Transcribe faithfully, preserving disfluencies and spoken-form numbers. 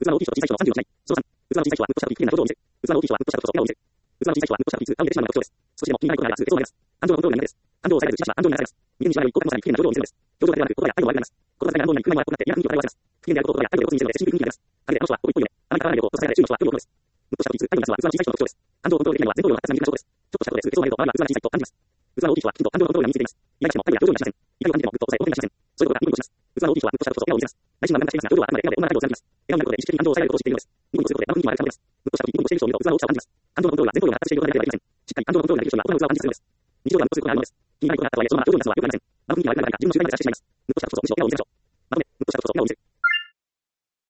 器の大きい人と小さい人の差距をしない。そのさん、器の小さい人はむっとしたくきれいな表情を見せ、器の大きい人はむっとしたくとそこを見せ、器の小さい人はむっとしたくいつ顔に出てしまうのが特徴です。少しでも気になることがあります。映像を流す。感情のコントロールが苦手です。感情を抑えられず自他しは安情にならざいます。人間に従い一方的にきれいな表情を見せるのです。表情だけではなく、言葉や態度も悪くなります。言葉遣いが安穏なり、空前は怖くなって嫌な雰囲気を漂わせます。不機嫌であることや態度で露骨に見せるので親しみにくい雰囲気になります。陰であの人はここ一歩夢、あまり変わらないよとさせられ周囲の人は興味を持つのです。むっとしたくいつ態度に出すのは器の小さい人の特徴です。感情をコントロールできないのは前頭葉の発達が鈍る証拠です。ちょっとしたことで映像を見ると周りは器が小さいと感じます。器の大きい人はきちんと感情のコントロールが身についています。意外としても態度や表情にはしません。怒りを感じてもぐっと抑え、表にはしません。そういうことがニコニコします。器の大きい人はむっとしたことと笑顔を見せます。内心は何かしていますが、表情はあくまで笑顔で女な態度を貫きます。笑顔になることで意識的に感情を抑えられることを知っているのです。ニコニコすることで生雰囲気も悪くなります。むっとした時ニコニコしている人を見ると器の大きさを感じます。感情のコントロールは前頭葉が発達していることだけではありません。しっかり感情のコントロールができる人にはこの器を感じさせるのです。日常ではむっとすることがあるのです。気になることがあったとはいえ、そのまま表情に出すのはよくありません。生雰囲気が悪くなるか自分の習慣が出してしまいます。むっとしたこととむしろ笑顔を見せましょう。まとめ、むっとしたことと笑顔を見せる。